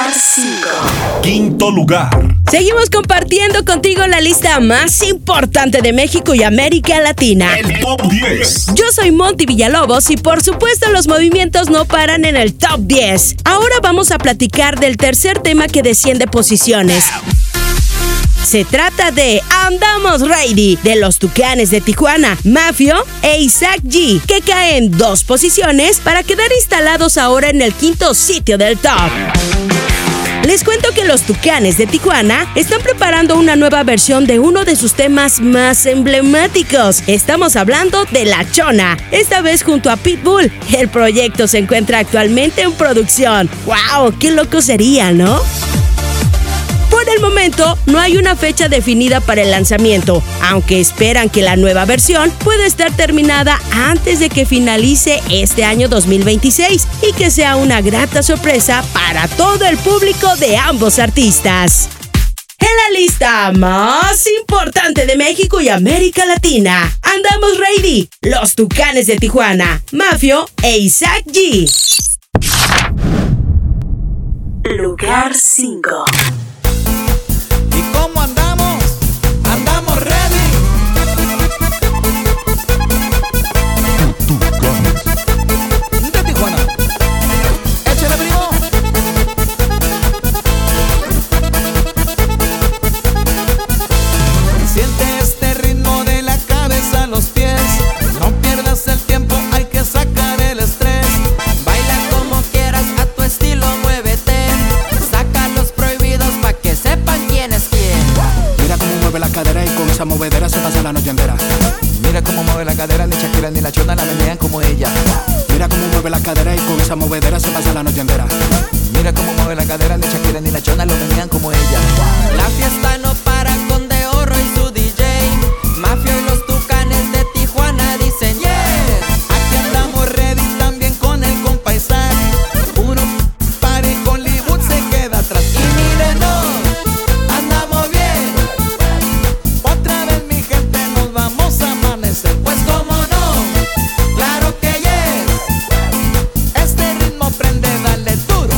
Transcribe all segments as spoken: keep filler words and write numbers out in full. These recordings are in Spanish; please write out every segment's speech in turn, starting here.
Lugar cinco. Quinto lugar. Seguimos compartiendo contigo la lista más importante de México y América Latina. El Top diez. Yo soy Monty Villalobos y por supuesto los movimientos no paran en el Top diez. Ahora vamos a platicar del tercer tema que desciende posiciones. Se trata de Andamos Ready, de los Tucanes de Tijuana, Mafio e Isaac G, que caen dos posiciones para quedar instalados ahora en el quinto sitio del top. Les cuento que los Tucanes de Tijuana están preparando una nueva versión de uno de sus temas más emblemáticos. Estamos hablando de La Chona, esta vez junto a Pitbull. El proyecto se encuentra actualmente en producción. ¡Wow! ¡Qué loco sería!, ¿no? Por el momento, no hay una fecha definida para el lanzamiento, aunque esperan que la nueva versión pueda estar terminada antes de que finalice este año dos mil veintiséis y que sea una grata sorpresa para todo el público de ambos artistas. En la lista más importante de México y América Latina, Andamos Ready, los Tucanes de Tijuana, Mafio e Isaac G. Lugar cinco. ¿Y cómo andamos? Andamos ready. De Tijuana. Échale, primo. Siente este ritmo de la cabeza a los pies. No pierdas el tiempo, hay que sacar el estrés. Baila como quieras, a tu estilo, muévete. Saca los prohibidos pa' que sepan quién es quién. Mira cómo mueve la cadera y con esa movedera se pasa la noche entera. Mira cómo mueve la cadera, ni Shakira ni la Chona la menean como ella. Mira cómo mueve la cadera y con esa movedera se pasa la noche entera. Mira cómo mueve la cadera, ni Shakira ni la Chona lo menean como ella. La fiesta no para con De Oro y su D J. Mafio y los Tucanes de Tijuana dicen yeah. Aquí andamos ready también con el compa Isaac. Puro party, Hollywood se queda atrás. Y mírenos, andamos bien. Otra vez mi gente nos vamos a amanecer. Pues cómo no, claro que yes. Este ritmo prende, dale duro.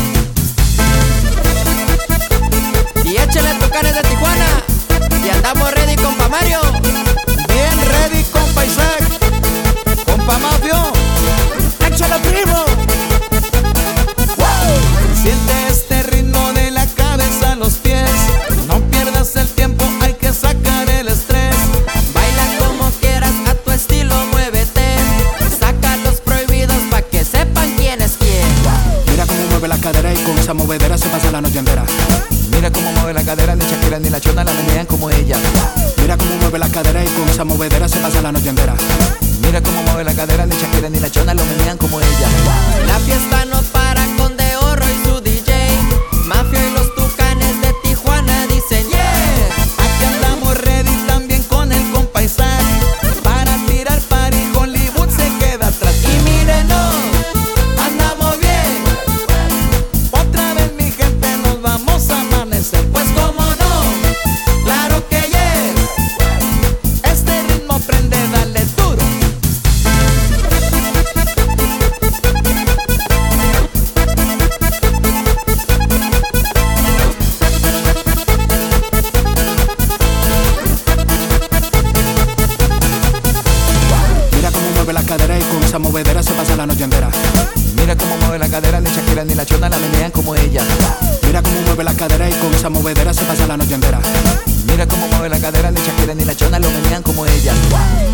Y échale Tucanes de Tijuana. Y andamos ready, compa Mario. Bien ready, compa Isaac. Compa Mafio. Échale, primo. ¡Wow! Siente este ritmo de la cabeza a los pies. No pierdas el tiempo, hay que sacar el estrés. Baila como quieras, a tu estilo, muévete. Saca los prohibidos pa' que sepan quién es quién. Mira cómo mueve la cadera y con esa movedera se pasa la noche entera. Mira cómo mueve la cadera, ni Shakira ni la Chona la menean como ella. Mira cómo mueve la cadera y con esa movedera se pasa la noche entera. Mira cómo mueve la cadera, ni Shakira ni la Chona lo menean como ella. La fiesta no para con De Oro y su D J. Mafio y los Tucanes de Tijuana dicen yeah. Aquí andamos ready también con el compa Isaac. Para tirar party, Hollywood se queda atrás. Y mírenos, andamos bien. Otra vez mi gente nos vamos a amanecer. Pues cómo no, claro que yes. Este ritmo prende, dale duro. Mira cómo mueve la cadera y con esa movedera se pasa la noche entera. Mira cómo mueve la cadera, ni Shakira ni la Chona la menean como ella. Mira cómo mueve la cadera y con esa movedera se pasa la noche entera. Mira cómo mueve la cadera, ni Shakira ni la Chona lo menean como ella.